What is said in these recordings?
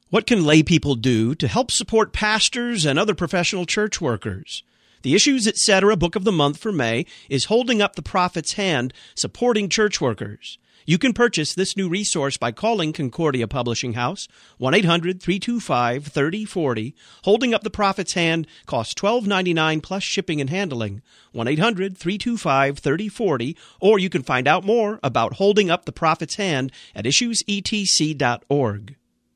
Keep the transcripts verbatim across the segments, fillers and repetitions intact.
What can lay people do to help support pastors and other professional church workers? The Issues Etc. Book of the Month for May is Holding Up the Prophet's Hand, Supporting Church Workers. You can purchase this new resource by calling Concordia Publishing House, one eight hundred, three two five, three oh four oh. Holding Up the Prophet's Hand costs twelve ninety-nine plus shipping and handling, one eight hundred, three two five, three oh four oh, or you can find out more about Holding Up the Prophet's Hand at issues e t c dot org.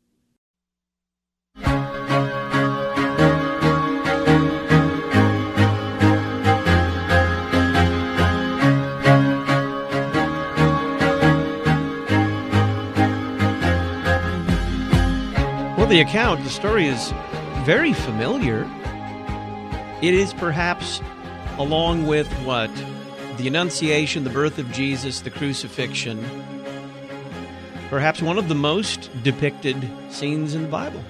Well, the account, the story is very familiar. It is perhaps, along with what? The Annunciation, the birth of Jesus, the crucifixion, perhaps one of the most depicted scenes in the Bible.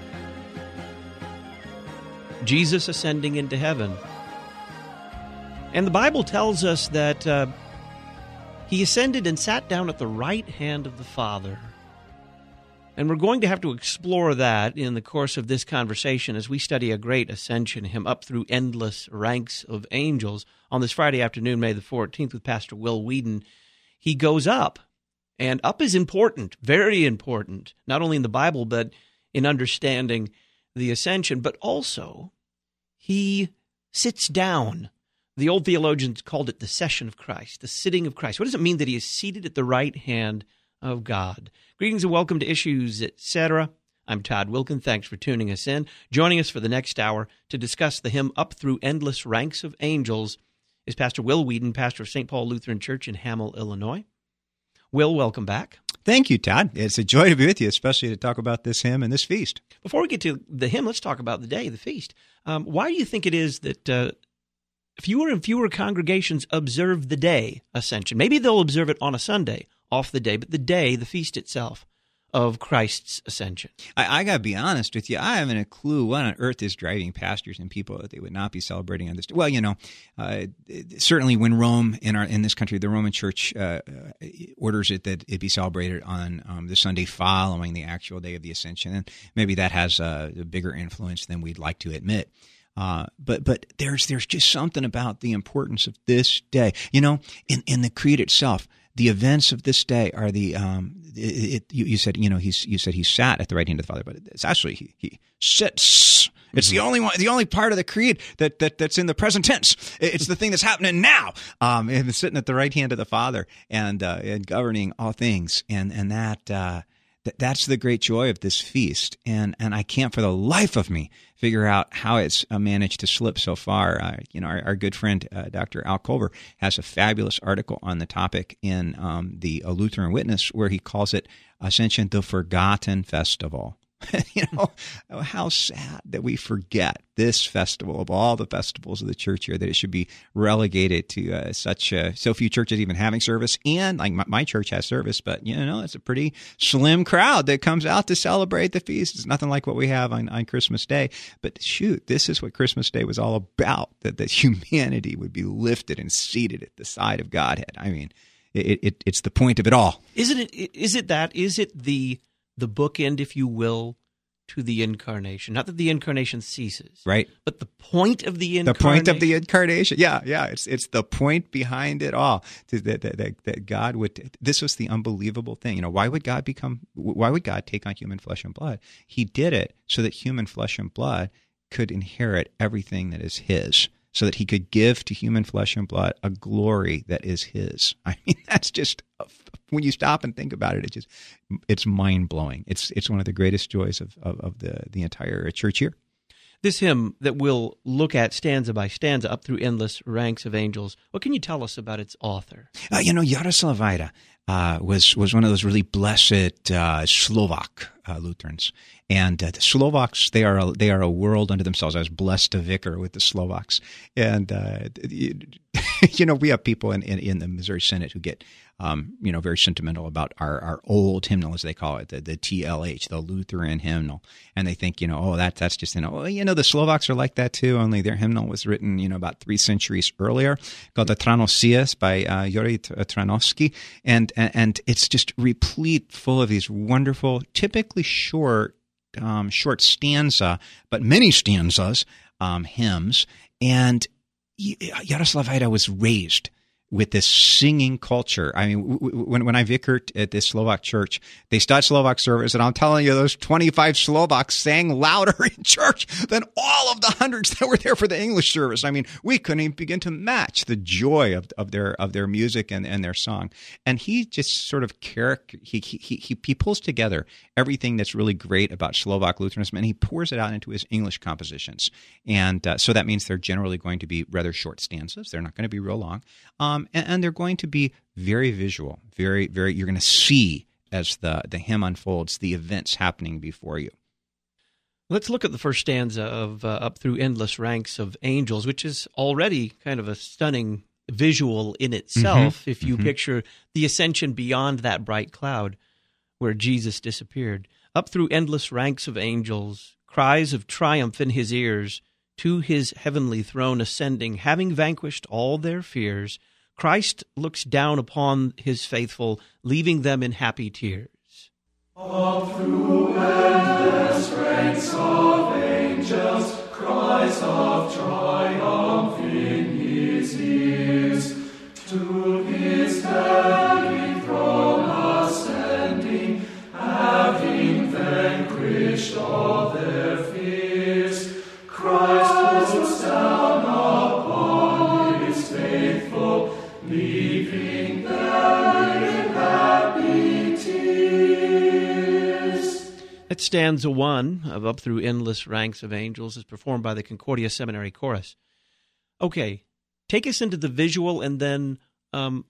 Jesus ascending into heaven. And the Bible tells us that uh, he ascended and sat down at the right hand of the Father. And we're going to have to explore that in the course of this conversation as we study a great ascension hymn, Up Through Endless Ranks of Angels, on this Friday afternoon, May the fourteenth, with Pastor Will Whedon. He goes up, and up is important, very important, not only in the Bible, but in understanding the ascension, but also he sits down. The old theologians called it the session of Christ, the sitting of Christ. What does it mean that he is seated at the right hand of God? Greetings and welcome to Issues Etc. I'm Todd Wilkin. Thanks for tuning us in. Joining us for the next hour to discuss the hymn Up Through Endless Ranks of Angels is Pastor Will Whedon, pastor of Saint Paul Lutheran Church in Hamel, Illinois. Will, welcome back. Thank you, Todd. It's a joy to be with you, especially to talk about this hymn and this feast. Before we get to the hymn, let's talk about the day, the feast. Um, why do you think it is that uh, fewer and fewer congregations observe the day Ascension? Maybe they'll observe it on a Sunday, off the day, but the day, the feast itself of Christ's ascension. I, I got to be honest with you. I haven't a clue what on earth is driving pastors and people that they would not be celebrating on this day. Well, you know, uh, certainly when Rome in our in this country, the Roman Church uh, orders it that it be celebrated on um, the Sunday following the actual day of the Ascension, and maybe that has a, a bigger influence than we'd like to admit. Uh, but but there's there's just something about the importance of this day. You know, in in the creed itself, the events of this day are the um. It, it, you, you said you know he's you said he sat at the right hand of the Father, but it's actually he, he sits. It's mm-hmm. the only one, the only part of the creed that, that that's in the present tense. It's the thing that's happening now. Um, and sitting at the right hand of the Father and uh, and governing all things, and and that. Uh, That that's the great joy of this feast, and and I can't for the life of me figure out how it's uh, managed to slip so far. Uh, you know, our, our good friend uh, Doctor Al Culver has a fabulous article on the topic in um, the uh, Lutheran Witness, where he calls it Ascension, the Forgotten Festival. You know, how sad that we forget this festival of all the festivals of the church here, that it should be relegated to uh, such uh, so few churches even having service. And like my, my church has service, but you know, it's a pretty slim crowd that comes out to celebrate the feast. It's nothing like what we have on, on Christmas Day. But shoot, this is what Christmas Day was all about, that, that humanity would be lifted and seated at the side of Godhead. I mean, it, it it's the point of it all. Isn't it? Is it that? Is it the the bookend, if you will, to the incarnation? Not that the incarnation ceases, right? But the point of the incarnation. The point of the incarnation, yeah, yeah. It's it's the point behind it all. That that, that, that God would. This was the unbelievable thing. You know, why would God become? Why would God take on human flesh and blood? He did it so that human flesh and blood could inherit everything that is His, so that He could give to human flesh and blood a glory that is His. I mean, that's just. When you stop and think about it, it just it's mind blowing. It's it's one of the greatest joys of, of, of the, the entire church year. This hymn that we'll look at stanza by stanza, Up Through Endless Ranks of Angels, what can you tell us about its author? Uh, you know, Jaroslav Vajda uh, was was one of those really blessed uh, Slovak uh, Lutherans, and uh, the Slovaks they are a, they are a world unto themselves. I was blessed to vicar with the Slovaks, and uh, you, you know, we have people in, in, in the Missouri Synod who get um, you know very sentimental about our, our old hymnal, as they call it, the, the T L H, the Lutheran hymnal, and they think you know oh that that's just you know well, you know the Slovaks are like that too. Only their hymnal was written you know about three centuries earlier, called the Tranosias by uh, Yuri Tranovsky, and, and and it's just replete full of these wonderful, typically short um, short stanza, but many stanzas, um, hymns. And Jaroslav Haida was raised with this singing culture. I mean, w- w- when when I vicared at this Slovak church, they started Slovak service, and I'm telling you, those twenty-five Slovaks sang louder in church than all of the hundreds that were there for the English service. I mean, we couldn't even begin to match the joy of, of their of their music and, and their song. And he just sort of character he, he he he pulls together everything that's really great about Slovak Lutheranism, and he pours it out into his English compositions. And uh, so that means they're generally going to be rather short stanzas. They're not going to be real long. Um, and, and they're going to be very visual, very, very, you're going to see as the, the hymn unfolds, the events happening before you. Let's look at the first stanza of uh, Up Through Endless Ranks of Angels, which is already kind of a stunning visual in itself, mm-hmm. if you mm-hmm. picture the ascension beyond that bright cloud where Jesus disappeared. Up through endless ranks of angels, cries of triumph in his ears, to his heavenly throne ascending, having vanquished all their fears, Christ looks down upon his faithful, leaving them in happy tears. Up through endless ranks of angels, cries of triumph in his ears, to his heavenly throne ascending, having vanquished all their fears, Christ looks down upon his faithful, leaving them in happy tears. That stanza one of Up Through Endless Ranks of Angels is performed by the Concordia Seminary Chorus. Okay, take us into the visual, and then um,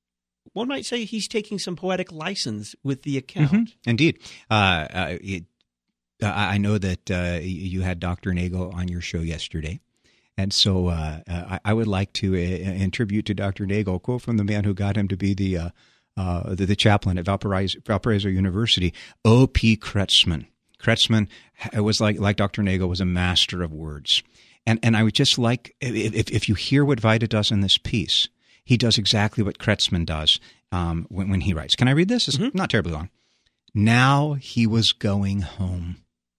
one might say he's taking some poetic license with the account. Mm-hmm. Indeed. Uh, uh, it, uh, I know that uh, you had Doctor Nagel on your show yesterday. And so uh, uh, I would like to, uh, in tribute to Doctor Nagel, quote from the man who got him to be the uh, uh, the, the chaplain at Valparaiso, Valparaiso University, O P. Kretsman. Kretsman was like like Doctor Nagel, was a master of words. And and I would just like, if, if you hear what Vaida does in this piece, he does exactly what Kretsman does um, when, when he writes. Can I read this? It's mm-hmm. not terribly long. Now he was going home.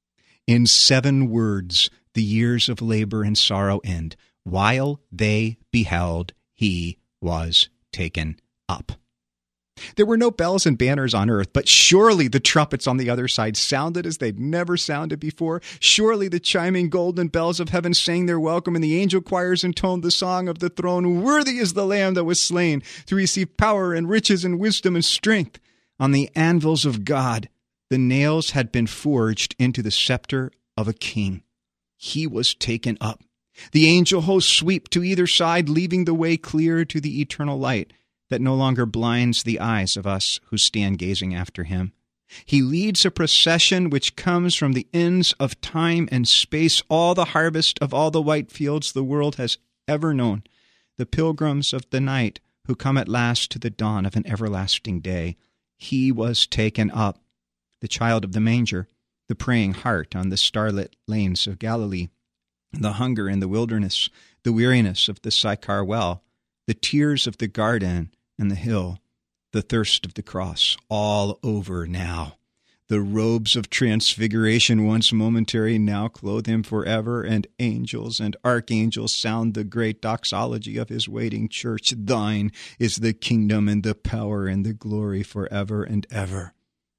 In seven words, the years of labor and sorrow end. While they beheld, he was taken up. There were no bells and banners on earth, but surely the trumpets on the other side sounded as they'd never sounded before. Surely the chiming golden bells of heaven sang their welcome, and the angel choirs intoned the song of the throne. Worthy is the Lamb that was slain to receive power and riches and wisdom and strength. On the anvils of God, the nails had been forged into the scepter of a king. He was taken up. The angel hosts sweep to either side, leaving the way clear to the eternal light that no longer blinds the eyes of us who stand gazing after him. He leads a procession which comes from the ends of time and space, all the harvest of all the white fields the world has ever known, the pilgrims of the night who come at last to the dawn of an everlasting day. He was taken up, the child of the manger, the praying heart on the starlit lanes of Galilee, the hunger in the wilderness, the weariness of the Sychar well, the tears of the garden and the hill, the thirst of the cross, all over now. The robes of transfiguration, once momentary, now clothe him forever, and angels and archangels sound the great doxology of his waiting church. Thine is the kingdom and the power and the glory forever and ever.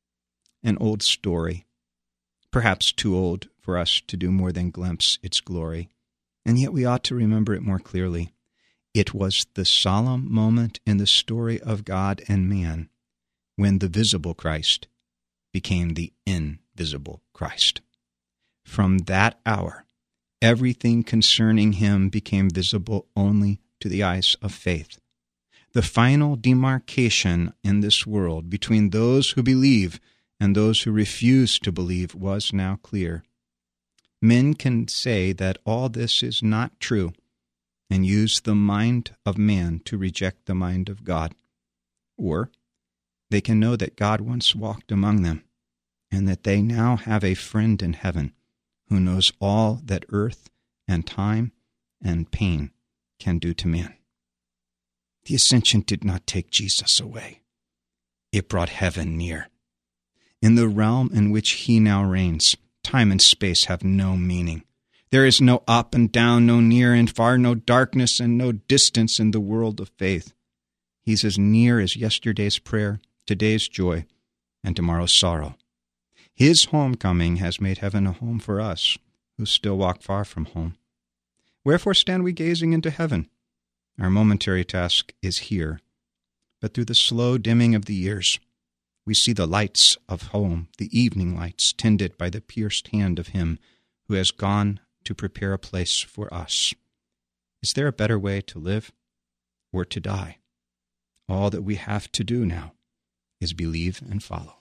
An old story, perhaps too old for us to do more than glimpse its glory, and yet we ought to remember it more clearly. It was the solemn moment in the story of God and man when the visible Christ became the invisible Christ. From that hour, everything concerning him became visible only to the eyes of faith. The final demarcation in this world between those who believe and those who refuse to believe was now clear. Men can say that all this is not true and use the mind of man to reject the mind of God. Or they can know that God once walked among them and that they now have a friend in heaven who knows all that earth and time and pain can do to man. The ascension did not take Jesus away. It brought heaven near. In the realm in which he now reigns, Time and space have no meaning. There is no up and down, no near and far, no darkness and no distance in the world of faith. He's as near as yesterday's prayer, today's joy, and tomorrow's sorrow. His homecoming has made heaven a home for us, who still walk far from home. Wherefore stand we gazing into heaven? Our momentary task is here, but through the slow dimming of the years, we see the lights of home, the evening lights, tended by the pierced hand of him who has gone to prepare a place for us. Is there a better way to live or to die? All that we have to do now is believe and follow.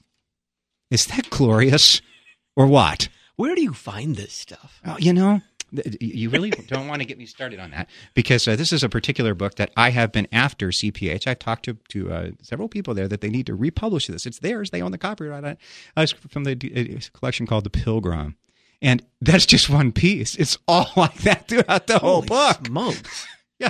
Is that glorious or what? Where do you find this stuff? Oh, you know, you really don't want to get me started on that, because uh, this is a particular book that I have been after C P H. I've talked to, to uh, several people there that they need to republish this. It's theirs. They own the copyright on it. Uh, it's from the uh, collection called The Pilgrim. And that's just one piece. It's all like that throughout the whole Holy book. Smokes. Yeah.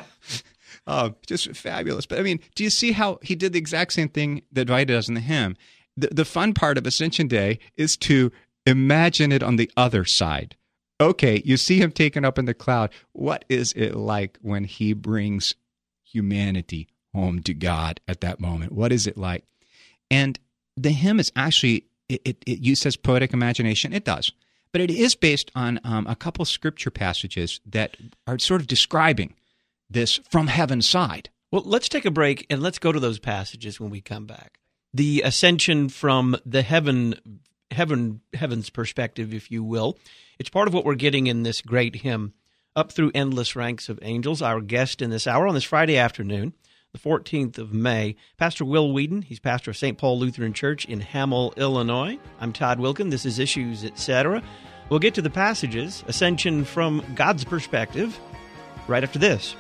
Oh, just fabulous. But I mean, do you see how he did the exact same thing that Vita does in the hymn? The, the fun part of Ascension Day is to imagine it on the other side. Okay, you see him taken up in the cloud. What is it like when he brings humanity home to God at that moment? What is it like? And the hymn is actually, it, it, it uses poetic imagination. It does. But it is based on um, a couple scripture passages that are sort of describing this from heaven's side. Well, let's take a break and let's go to those passages when we come back. The ascension from the heaven, heaven, heaven's perspective, if you will. It's part of what we're getting in this great hymn, Up Through Endless Ranks of Angels. Our guest in this hour on this Friday afternoon, the fourteenth of May, Pastor Will Whedon. He's pastor of Saint Paul Lutheran Church in Hamel, Illinois. I'm Todd Wilkin. This is Issues, et cetera. We'll get to the passages, ascension from God's perspective, right after this.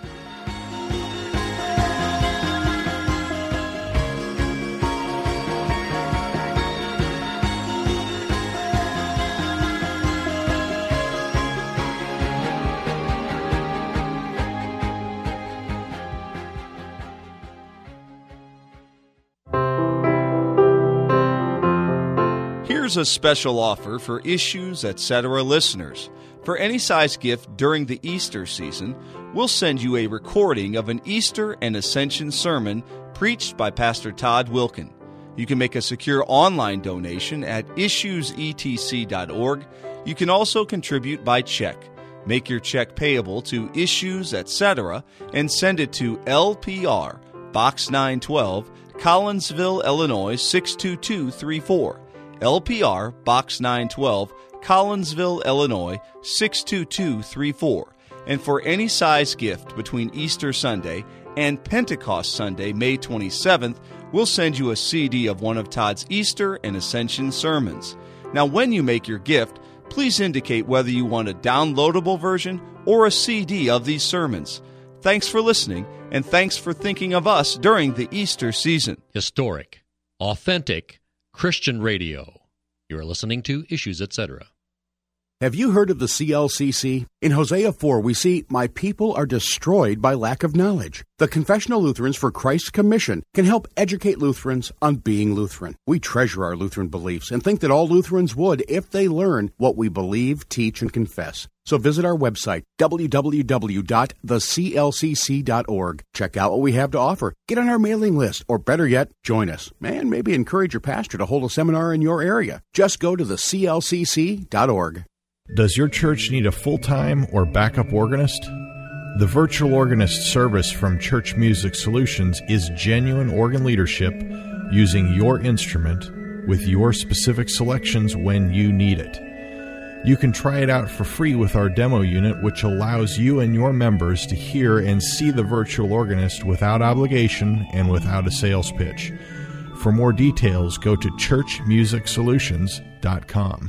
Here's a special offer for Issues, et cetera listeners. For any size gift during the Easter season, we'll send you a recording of an Easter and Ascension sermon preached by Pastor Todd Wilkin. You can make a secure online donation at issues e t c dot org. You can also contribute by check. Make your check payable to Issues, et cetera, and send it to L P R, Box nine twelve, Collinsville, Illinois six two two three four. L P R, Box nine twelve, Collinsville, Illinois six two two three four. And for any size gift between Easter Sunday and Pentecost Sunday, May twenty-seventh, we'll send you a C D of one of Todd's Easter and Ascension sermons. Now, when you make your gift, please indicate whether you want a downloadable version or a C D of these sermons. Thanks for listening, and thanks for thinking of us during the Easter season. Historic, authentic, Christian radio. You're listening to Issues, et cetera. Have you heard of the C L C C? In Hosea four, we see, "My people are destroyed by lack of knowledge." The Confessional Lutherans for Christ's Commission can help educate Lutherans on being Lutheran. We treasure our Lutheran beliefs and think that all Lutherans would if they learn what we believe, teach, and confess. So visit our website, w w w dot the c l c c dot org. Check out what we have to offer. Get on our mailing list, or better yet, join us. And maybe encourage your pastor to hold a seminar in your area. Just go to the c l c c dot org. Does your church need a full-time or backup organist? The Virtual Organist service from Church Music Solutions is genuine organ leadership using your instrument with your specific selections when you need it. You can try it out for free with our demo unit, which allows you and your members to hear and see the virtual organist without obligation and without a sales pitch. For more details, go to church music solutions dot com.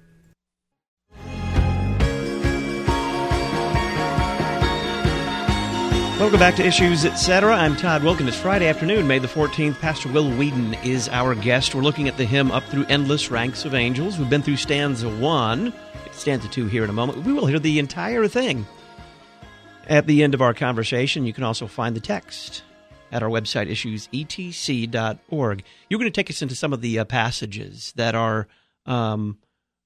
Welcome back to Issues, et cetera. I'm Todd Wilkin. It's Friday afternoon, May the fourteenth. Pastor Will Whedon is our guest. We're looking at the hymn Up Through Endless Ranks of Angels. We've been through stanza one, stanza two here in a moment. We will hear the entire thing at the end of our conversation. You can also find the text at our website, issues e t c dot org. You're going to take us into some of the uh, passages that are um,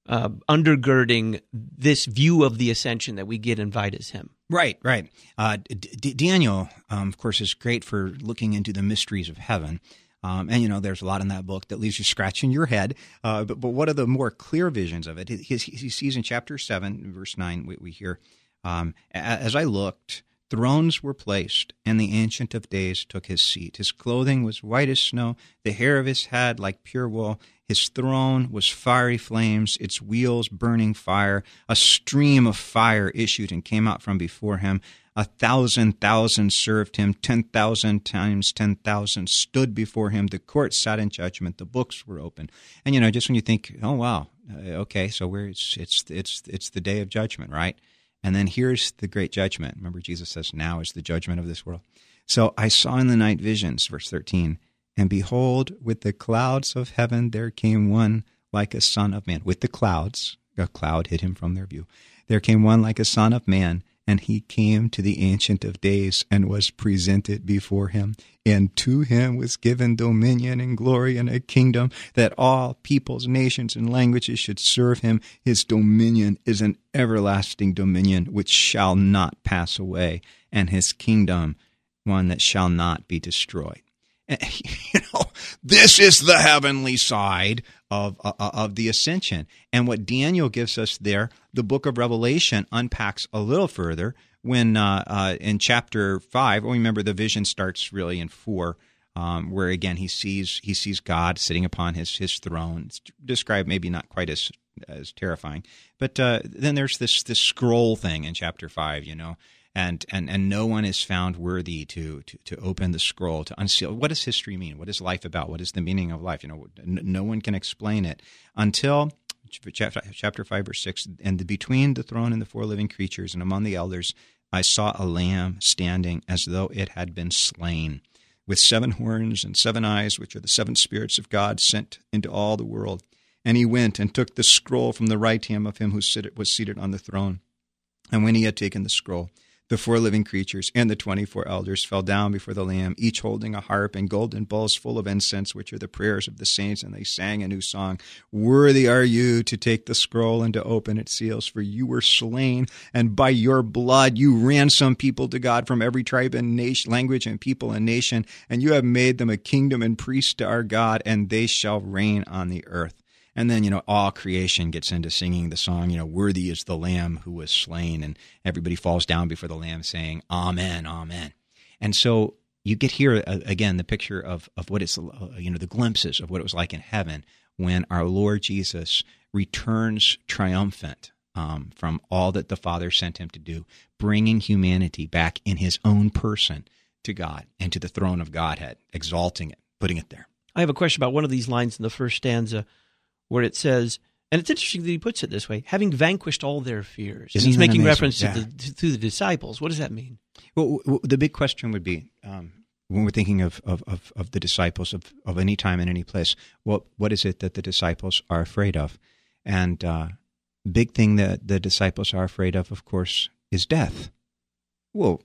uh, undergirding this view of the ascension that we get in Vitus Hymn. Right, right. Uh, D- D- Daniel, um, of course, is great for looking into the mysteries of heaven. Um, and, you know, there's a lot in that book that leaves you scratching your head. Uh, but, but what are the more clear visions of it? He, he, he sees in chapter seven, verse nine, we, we hear, um, as I looked, thrones were placed, and the Ancient of Days took his seat. His clothing was white as snow, the hair of his head like pure wool. His throne was fiery flames, its wheels burning fire. A stream of fire issued and came out from before him. A thousand thousand served him. Ten thousand times ten thousand stood before him. The court sat in judgment. The books were open. And, you know, just when you think, oh, wow, uh, okay, so we're, it's, it's, it's, it's the day of judgment, right? And then here's the great judgment. Remember, Jesus says, now is the judgment of this world. So I saw in the night visions, verse thirteen, and behold, with the clouds of heaven there came one like a son of man. With the clouds, a cloud hid him from their view. There came one like a son of man, and he came to the Ancient of Days and was presented before him. And to him was given dominion and glory and a kingdom, that all peoples, nations, and languages should serve him. His dominion is an everlasting dominion which shall not pass away, and his kingdom one that shall not be destroyed. And, you know, this is the heavenly side of, of of the ascension. And what Daniel gives us there, the book of Revelation unpacks a little further when uh, uh, in chapter five, well, remember the vision starts really in four, um, where again he sees he sees God sitting upon his his throne. It's described maybe not quite as as terrifying, but uh, then there's this this scroll thing in chapter five, you know. And, and and no one is found worthy to, to, to open the scroll, to unseal. What does history mean? What is life about? What is the meaning of life? You know, no one can explain it until chapter five, verse six. And between the throne and the four living creatures and among the elders, I saw a lamb standing as though it had been slain, with seven horns and seven eyes, which are the seven spirits of God sent into all the world. And he went and took the scroll from the right hand of him who was seated on the throne. And when he had taken the scroll, the four living creatures and the twenty-four elders fell down before the Lamb, each holding a harp and golden bowls full of incense, which are the prayers of the saints, and they sang a new song. Worthy are you to take the scroll and to open its seals, for you were slain, and by your blood you ransomed people to God from every tribe and nation, language and people and nation, and you have made them a kingdom and priests to our God, and they shall reign on the earth. And then, you know, all creation gets into singing the song, you know, worthy is the Lamb who was slain. And everybody falls down before the Lamb saying, Amen, Amen. And so you get here, uh, again, the picture of, of what it's, uh, you know, the glimpses of what it was like in heaven when our Lord Jesus returns triumphant um, from all that the Father sent him to do, bringing humanity back in his own person to God and to the throne of Godhead, exalting it, putting it there. I have a question about one of these lines in the first stanza, where it says, and it's interesting that he puts it this way, having vanquished all their fears. Isn't He's making amazing? reference Yeah. to, the, to, to the disciples. What does that mean? Well, w- the big question would be, um, when we're thinking of, of, of, of the disciples of, of any time and any place, what what is it that the disciples are afraid of? And uh, big thing that the disciples are afraid of, of course, is death. Well,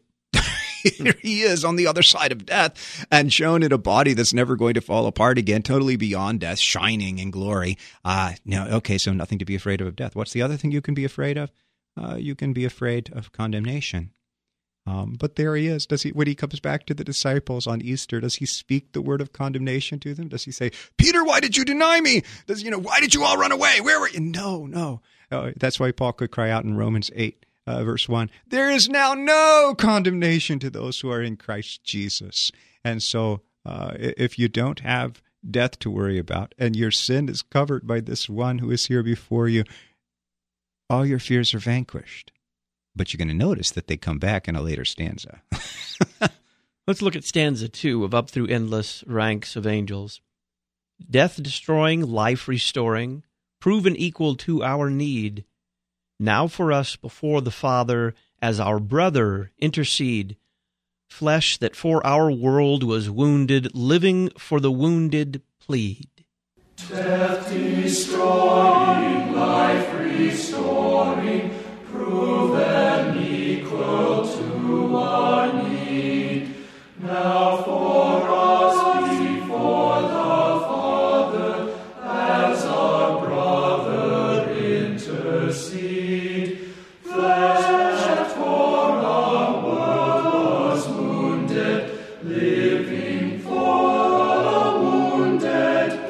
here he is on the other side of death and shown in a body that's never going to fall apart again, totally beyond death, shining in glory. Uh, now, okay, so nothing to be afraid of of death. What's the other thing you can be afraid of? Uh, you can be afraid of condemnation. Um, but there he is. Does he, when he comes back to the disciples on Easter, does he speak the word of condemnation to them? Does he say, Peter, why did you deny me? Does, you know, why did you all run away? Where were you? No, no. Uh, that's why Paul could cry out in Romans eight. Uh, verse one, there is now no condemnation to those who are in Christ Jesus. And so uh, if you don't have death to worry about and your sin is covered by this one who is here before you, all your fears are vanquished. But you're going to notice that they come back in a later stanza. Let's look at stanza two of Up Through Endless Ranks of Angels. Death destroying, life restoring, proven equal to our need. Now for us before the Father, as our brother, intercede. Flesh that for our world was wounded, living for the wounded, plead. Death destroying, life restoring, proven equal to our need. Now for us before the Father, as our brother seed. Flesh that for our world was wounded, living for a wounded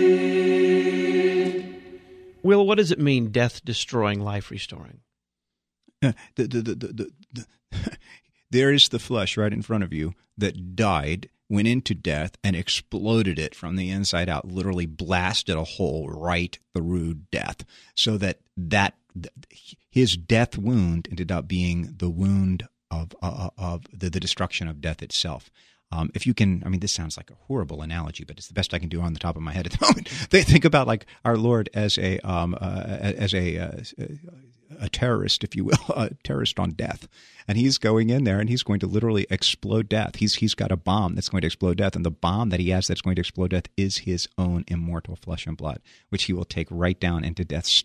bleed. Will, what does it mean, death destroying, life restoring? Uh, the, the, the, the, the, there is the flesh right in front of you that died, went into death, and exploded it from the inside out, literally blasted a hole right through death, so that that his death wound ended up being the wound of uh, of the, the destruction of death itself. Um, if you can, I mean, this sounds like a horrible analogy, but it's the best I can do on the top of my head at the moment. They think about like our Lord as a um, uh, as a uh, a terrorist, if you will, a terrorist on death, and he's going in there and he's going to literally explode death. He's he's got a bomb that's going to explode death, and the bomb that he has that's going to explode death is his own immortal flesh and blood, which he will take right down into death's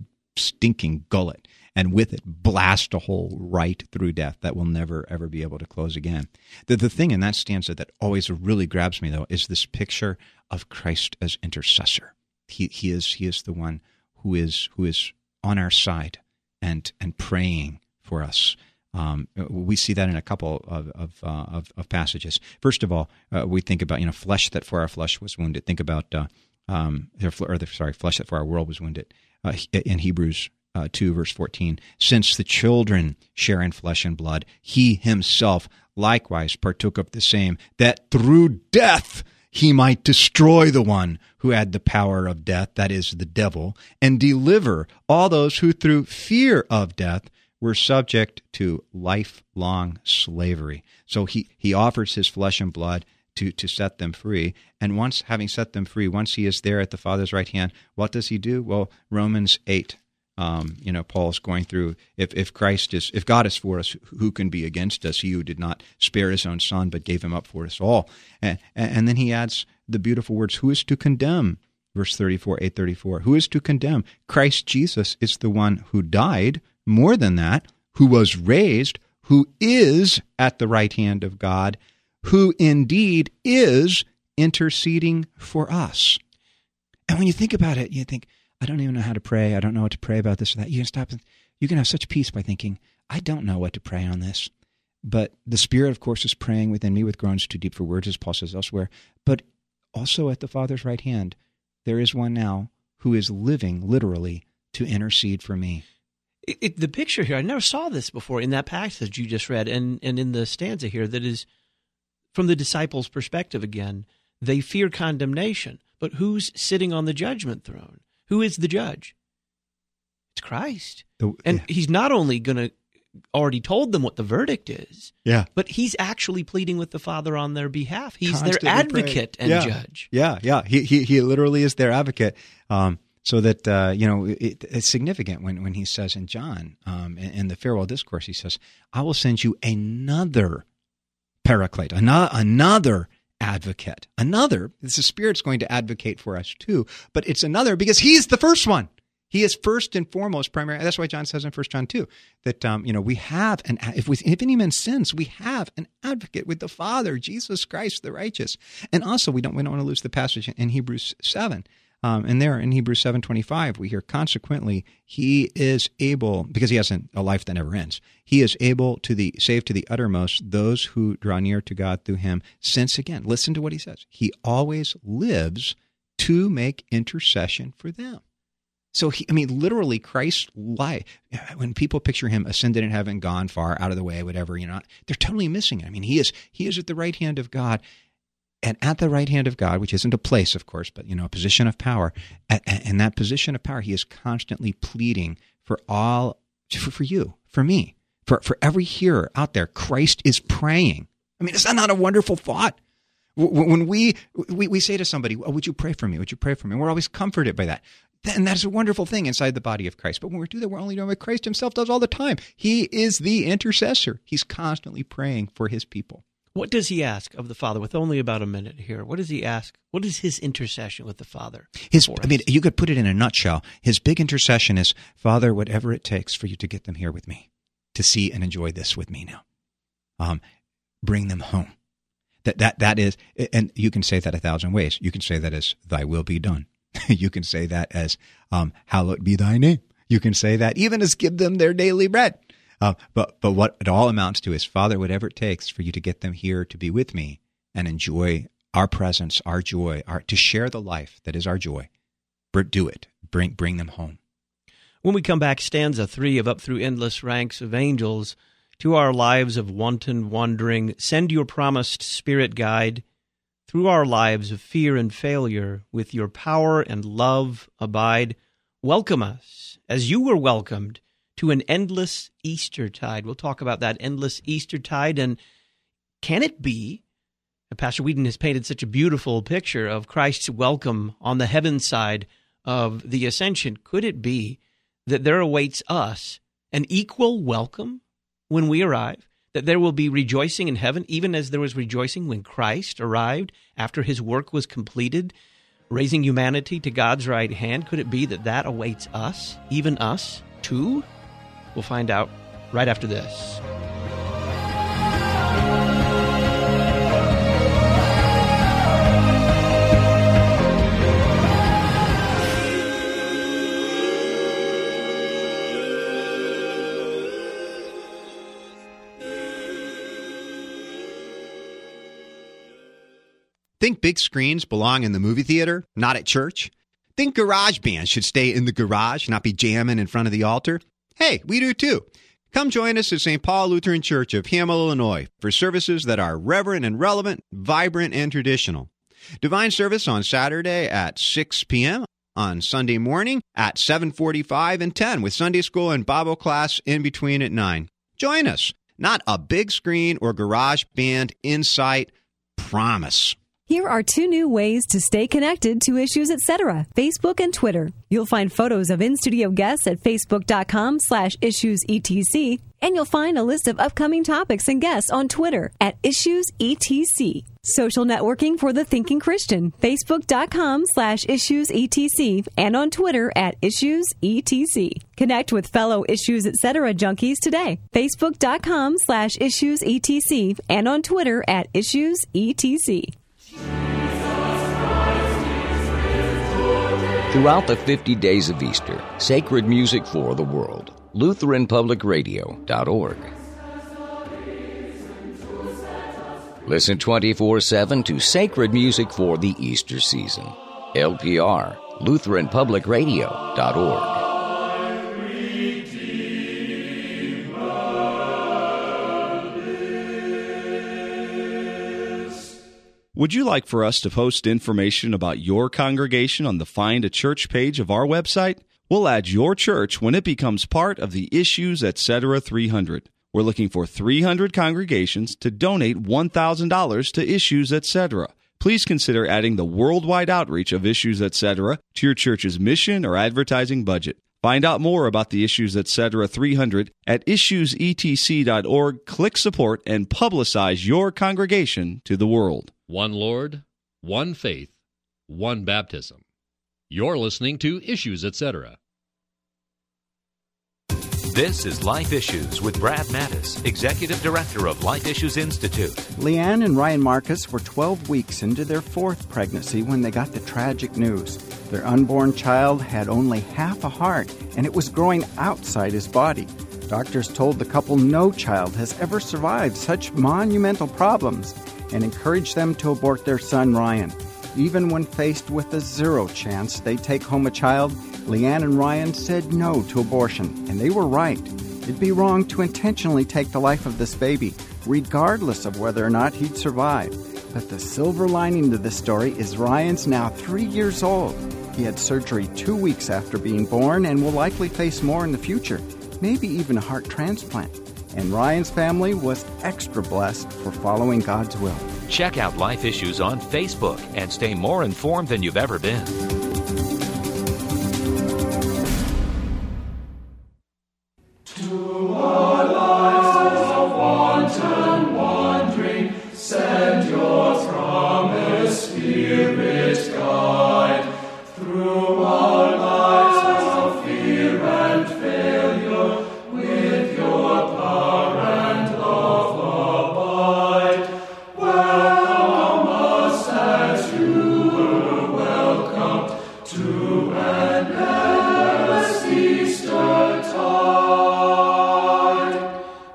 stinking gullet, and with it blast a hole right through death that will never, ever be able to close again. The, the thing in that stanza that always really grabs me, though, is this picture of Christ as intercessor. He, he is he is the one who is who is on our side and and praying for us. Um, we see that in a couple of of, uh, of, of passages. First of all, uh, we think about, you know, flesh that for our flesh was wounded. Think about, uh, um, or the, sorry, flesh that for our world was wounded. Uh, in Hebrews uh, two, verse fourteen, since the children share in flesh and blood, he himself likewise partook of the same, that through death he might destroy the one who had the power of death, that is, the devil, and deliver all those who through fear of death were subject to lifelong slavery. So he, he offers his flesh and blood to, to set them free. And once having set them free, once he is there at the Father's right hand, what does he do? Well, Romans eight, um, you know, Paul's going through, if, if Christ is, if God is for us, who can be against us? He who did not spare his own son, but gave him up for us all. And, and then he adds the beautiful words, who is to condemn? Verse thirty-four, eight thirty-four, who is to condemn? Christ Jesus is the one who died, more than that, who was raised, who is at the right hand of God, who indeed is interceding for us. And when you think about it, you think, I don't even know how to pray. I don't know what to pray about this or that. You can stop. You can have such peace by thinking, I don't know what to pray on this. But the Spirit, of course, is praying within me with groans too deep for words, as Paul says elsewhere. But also at the Father's right hand, there is one now who is living literally to intercede for me. It, it, the picture here, I never saw this before in that passage you just read, and, and in the stanza here that is from the disciples' perspective again. They fear condemnation, but who's sitting on the judgment throne? Who is the judge? It's Christ. The, and yeah. he's not only going to already told them what the verdict is, yeah, but he's actually pleading with the Father on their behalf. He's Constantly their advocate praying. and yeah. judge. Yeah, yeah. He he he literally is their advocate. Um, so that uh, you know, it, it's significant when, when he says in John, um, in, in the farewell discourse, he says, "I will send you another Paraclete, another another." advocate. Another, the Spirit's going to advocate for us too, but it's another because he's the first one. He is first and foremost primary. That's why John says in First John two that um, you know we have an if we if any man sins, we have an advocate with the Father, Jesus Christ, the righteous. And also, we don't we don't want to lose the passage in Hebrews seven. Um, and there in Hebrews seven twenty-five, we hear, consequently, he is able, because he has an, a life that never ends, he is able to the save to the uttermost those who draw near to God through him, since, again, listen to what he says, he always lives to make intercession for them. So, he, I mean, literally, Christ's life, when people picture him ascended in heaven, gone far, out of the way, whatever, you know, they're totally missing it. I mean, he is he is at the right hand of God. And at the right hand of God, which isn't a place, of course, but, you know, a position of power, in that position of power, he is constantly pleading for all, for, for you, for me, for, for every hearer out there. Christ is praying. I mean, is that not a wonderful thought? When we, we, we say to somebody, oh, would you pray for me? Would you pray for me? And we're always comforted by that. And that's a wonderful thing inside the body of Christ. But when we do that, we're only doing what Christ himself does all the time. He is the intercessor. He's constantly praying for his people. What does he ask of the Father with only about a minute here? What does he ask? What is his intercession with the Father? His, I mean, you could put it in a nutshell. His big intercession is, Father, whatever it takes for you to get them here with me, to see and enjoy this with me now. Um, bring them home. That that that is, and you can say that a thousand ways. You can say that as, thy will be done. You can say that as, um, hallowed be thy name. You can say that, even as give them their daily bread. Uh, but but what it all amounts to is, Father, whatever it takes for you to get them here to be with me and enjoy our presence, our joy, our, to share the life that is our joy. Do it. Bring bring them home. When we come back, stanza three of Up Through Endless Ranks of Angels, to our lives of wanton wandering, send your promised Spirit guide. Through our lives of fear and failure, with your power and love abide. Welcome us, as you were welcomed, to an endless Eastertide. We'll talk about that endless Eastertide, and can it be, and Pastor Whedon has painted such a beautiful picture of Christ's welcome on the heaven side of the ascension, could it be that there awaits us an equal welcome when we arrive? That there will be rejoicing in heaven, even as there was rejoicing when Christ arrived after his work was completed, raising humanity to God's right hand? Could it be that that awaits us, even us, too? We'll find out right after this. Think big screens belong in the movie theater, not at church? Think garage bands should stay in the garage, not be jamming in front of the altar? Hey, we do too. Come join us at Saint Paul Lutheran Church of Hamel, Illinois, for services that are reverent and relevant, vibrant and traditional. Divine service on Saturday at six p.m., on Sunday morning at seven forty-five and ten, with Sunday school and Bible class in between at nine. Join us. Not a big screen or garage band in sight. Promise. Here are two new ways to stay connected to Issues Etc. Facebook and Twitter. You'll find photos of in-studio guests at facebook.com slash issuesetc, and you'll find a list of upcoming topics and guests on Twitter at issuesetc. Social networking for the thinking Christian, facebook.com slash issuesetc, and on Twitter at issuesetc. Connect with fellow Issues Etc. junkies today, facebook.com slash issuesetc, and on Twitter at issuesetc. Throughout the fifty days of Easter, sacred music for the world. Lutheran Public Radio dot org. Listen twenty-four seven to sacred music for the Easter season. L P R, Lutheran Public Radio dot org. Would you like for us to post information about your congregation on the Find a Church page of our website? We'll add your church when it becomes part of the Issues Etc. three hundred. We're looking for three hundred congregations to donate one thousand dollars to Issues Etc. Please consider adding the worldwide outreach of Issues Etc. to your church's mission or advertising budget. Find out more about the Issues Etc. three hundred at issues e t c dot org. Click support and publicize your congregation to the world. One Lord, one faith, one baptism. You're listening to Issues Etc. This is Life Issues with Brad Mattis, Executive Director of Life Issues Institute. Leanne and Ryan Marcus were twelve weeks into their fourth pregnancy when they got the tragic news. Their unborn child had only half a heart, and it was growing outside his body. Doctors told the couple no child has ever survived such monumental problems and encouraged them to abort their son, Ryan. Even when faced with a zero chance they'd take home a child, Leanne and Ryan said no to abortion, and they were right. It'd be wrong to intentionally take the life of this baby, regardless of whether or not he'd survive. But the silver lining to this story is Ryan's now three years old. He had surgery two weeks after being born and will likely face more in the future, maybe even a heart transplant. And Ryan's family was extra blessed for following God's will. Check out Life Issues on Facebook and stay more informed than you've ever been. To our lives of wanton wandering, send your promised Spirit guide. Through our lives of fear and failure, with your power and love abide. Welcome us as you were welcomed to an endless Easter.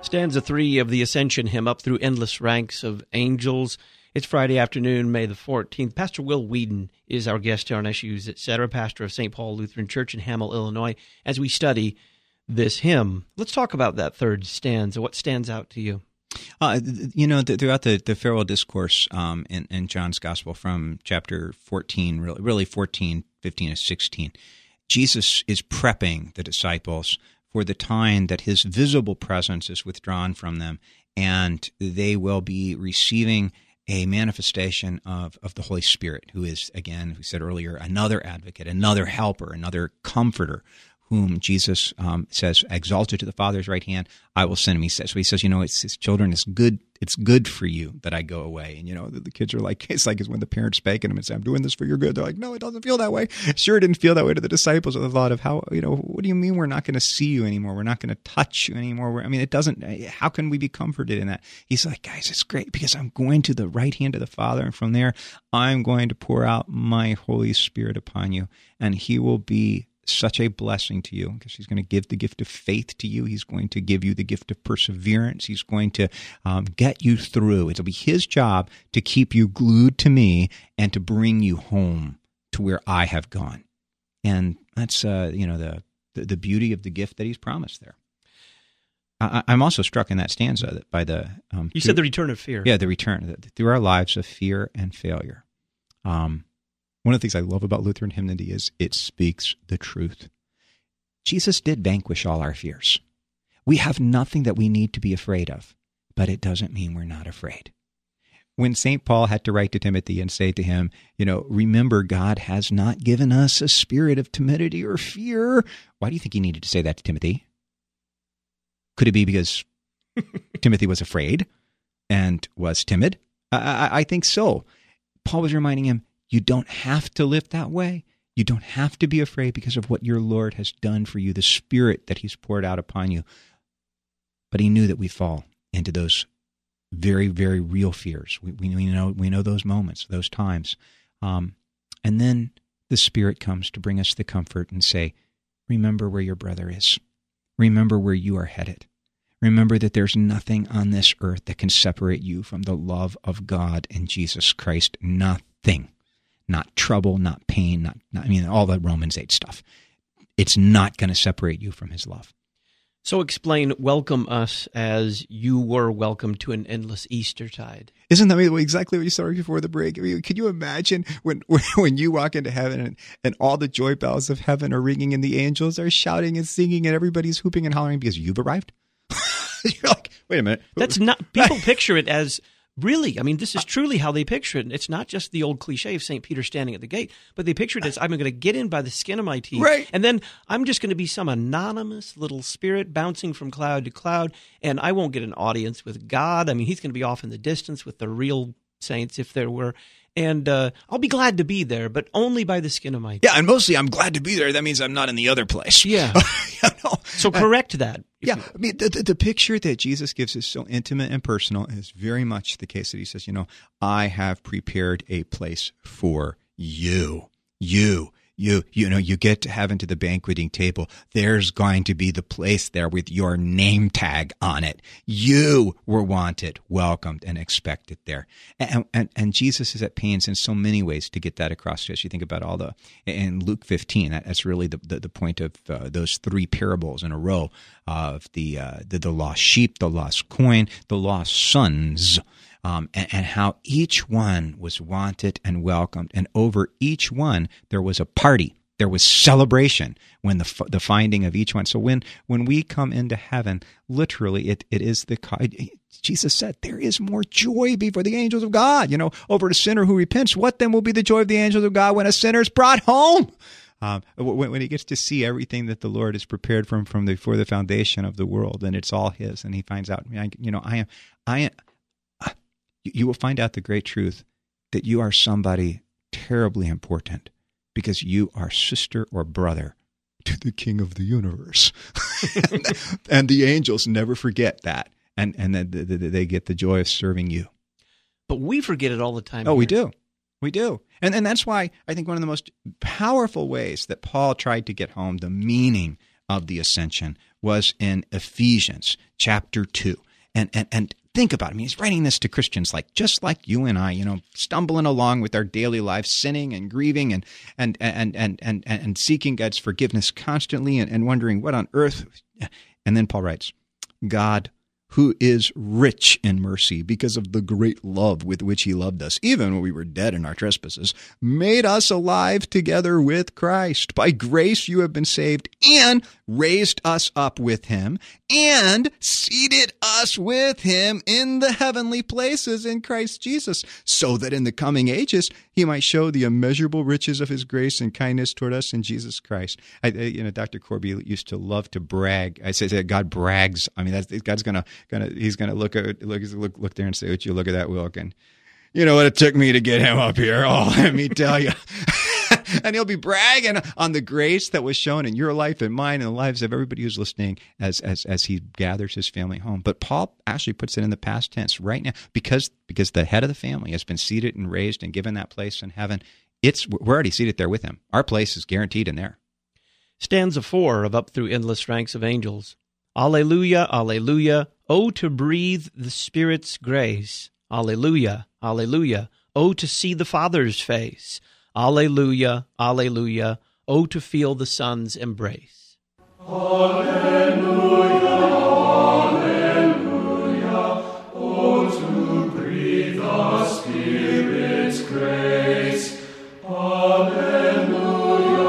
Stanza three of the Ascension Hymn, Up Through Endless Ranks of Angels. It's Friday afternoon, May the fourteenth. Pastor Will Whedon is our guest here on Issues, et cetera, pastor of Saint Paul Lutheran Church in Hamel, Illinois, as we study this hymn. Let's talk about that third stanza. What stands out to you? Uh, you know, th- throughout the, the farewell discourse um, in, in John's Gospel from chapter fourteen, really, really fourteen, fifteen, and sixteen, Jesus is prepping the disciples for the time that his visible presence is withdrawn from them, and they will be receiving a manifestation of, of the Holy Spirit, who is, again, we said earlier, another advocate, another helper, another comforter, whom Jesus um, says, exalted to the Father's right hand, I will send him. He says, so he says, you know, it's his children, it's good, it's good for you that I go away. And, you know, the, the kids are like, it's like when the parents spanking them and say, I'm doing this for your good. They're like, no, it doesn't feel that way. Sure, it didn't feel that way to the disciples. The thought of how, you know, what do you mean we're not going to see you anymore? We're not going to touch you anymore. We're, I mean, it doesn't, how can we be comforted in that? He's like, guys, it's great because I'm going to the right hand of the Father. And from there, I'm going to pour out my Holy Spirit upon you. And he will be such a blessing to you because he's going to give the gift of faith to you. He's going to give you the gift of perseverance. He's going to um, get you through. It'll be his job to keep you glued to me and to bring you home to where I have gone. And that's uh, you know the, the the beauty of the gift that he's promised there. I, I'm also struck in that stanza by the um, you through, said the return of fear. Yeah, the return through our lives of fear and failure. Um, One of the things I love about Lutheran hymnody is it speaks the truth. Jesus did vanquish all our fears. We have nothing that we need to be afraid of, but it doesn't mean we're not afraid. When Saint Paul had to write to Timothy and say to him, you know, remember, God has not given us a spirit of timidity or fear. Why do you think he needed to say that to Timothy? Could it be because Timothy was afraid and was timid? I, I, I think so. Paul was reminding him, you don't have to live that way. You don't have to be afraid because of what your Lord has done for you, the Spirit that he's poured out upon you. But he knew that we fall into those very, very real fears. We, we, we know we know those moments, those times. Um, and then the Spirit comes to bring us the comfort and say, remember where your brother is. Remember where you are headed. Remember that there's nothing on this earth that can separate you from the love of God in Jesus Christ. Nothing. Not trouble, not pain, not, not I mean, all the Romans eight stuff. It's not going to separate you from his love. So explain, welcome us as you were welcome to an endless Eastertide. Isn't that exactly what you started before the break? I mean, could you imagine when when you walk into heaven and, and all the joy bells of heaven are ringing and the angels are shouting and singing and everybody's hooping and hollering because you've arrived? You're like, wait a minute. That's not, people picture it as, really, I mean, this is truly how they picture it. It's not just the old cliche of Saint Peter standing at the gate, but they picture it as, I'm going to get in by the skin of my teeth. Right. And then I'm just going to be some anonymous little spirit bouncing from cloud to cloud, and I won't get an audience with God. I mean, he's going to be off in the distance with the real saints, if there were. And uh, I'll be glad to be there, but only by the skin of my teeth. Yeah, and mostly I'm glad to be there. That means I'm not in the other place. Yeah. you know? So correct that. Yeah, I mean, the, the, the picture that Jesus gives is so intimate and personal is very much the case that he says, you know, I have prepared a place for you, you, you, you know, you get to heaven to the banqueting table. There's going to be the place there with your name tag on it. You were wanted, welcomed, and expected there. And, and, and Jesus is at pains in so many ways to get that across to us. You think about all the, in Luke fifteen, that, that's really the, the, the point of uh, those three parables in a row of the, uh, the, the lost sheep, the lost coin, the lost sons. Um, and, and how each one was wanted and welcomed. And over each one, there was a party. There was celebration when the the finding of each one. So when, when we come into heaven, literally, it, it is the, Jesus said, there is more joy before the angels of God. You know, over a sinner who repents, what then will be the joy of the angels of God when a sinner is brought home? Um, when, when he gets to see everything that the Lord has prepared from from the, before the foundation of the world, and it's all his, and he finds out, you know, I am, I am, you will find out the great truth that you are somebody terribly important because you are sister or brother to the King of the universe. and, and the angels never forget that. And and then they get the joy of serving you. But we forget it all the time. Oh, here. we do. We do. And, and that's why I think one of the most powerful ways that Paul tried to get home the meaning of the ascension was in Ephesians chapter two. And, and, and think about it. I mean, he's writing this to Christians like just like you and I, you know, stumbling along with our daily lives, sinning and grieving and and and and and, and seeking God's forgiveness constantly and, and wondering what on earth. And then Paul writes, God, who is rich in mercy because of the great love with which he loved us, even when we were dead in our trespasses, made us alive together with Christ. By grace you have been saved, and raised us up with him, and seated us with him in the heavenly places in Christ Jesus, so that in the coming ages he might show the immeasurable riches of his grace and kindness toward us in Jesus Christ. I, you know, Doctor Corby used to love to brag. I say that God brags. I mean, that's, God's gonna gonna he's gonna look at look look look there and say, "Would you look at that Wilk?" And you know what it took me to get him up here. Oh, let me tell you. And he'll be bragging on the grace that was shown in your life and mine and the lives of everybody who's listening as as as he gathers his family home. But Paul actually puts it in the past tense right now because because the head of the family has been seated and raised and given that place in heaven. It's we're already seated there with him. Our place is guaranteed in there. Stanza four of Up Through Endless Ranks of Angels. Alleluia, alleluia, oh to breathe the Spirit's grace. Alleluia, alleluia, oh to see the Father's face. Alleluia, alleluia, oh to feel the Son's embrace. Alleluia, alleluia, oh to breathe the Spirit's grace. Alleluia,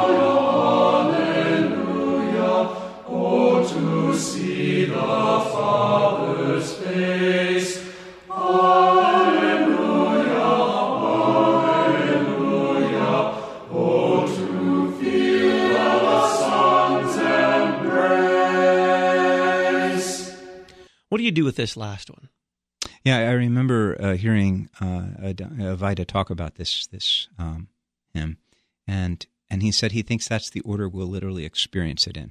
alleluia, oh to see the Father's face. What do you do with this last one? Yeah, I remember uh, hearing uh, Vida talk about this this um, hymn, and and he said he thinks that's the order we'll literally experience it in.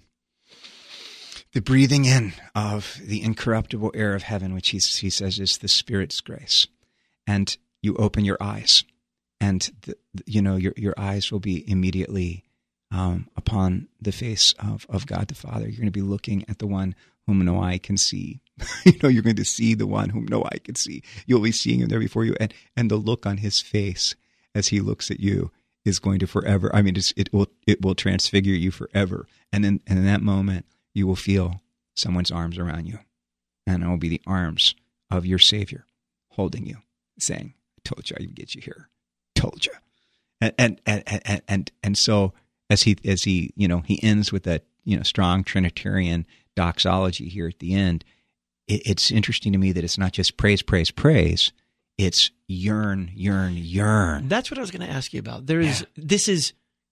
The breathing in of the incorruptible air of heaven, which he, he says is the Spirit's grace, and you open your eyes, and the, you know your your eyes will be immediately um, upon the face of, of God the Father. You're going to be looking at the one whom no eye can see. You know, you're going to see the one whom no eye can see. You'll be seeing him there before you, and and the look on his face as he looks at you is going to forever. I mean, it's, it will it will transfigure you forever. And then and in that moment, you will feel someone's arms around you, and it will be the arms of your Savior holding you, saying, "I told you I would get you here. Told you." And and and and and, and so as he as he you know he ends with that you know strong Trinitarian doxology here at the end. It's interesting to me that it's not just praise, praise, praise. It's yearn, yearn, yearn. That's what I was going to ask you about. There is, yeah. This is,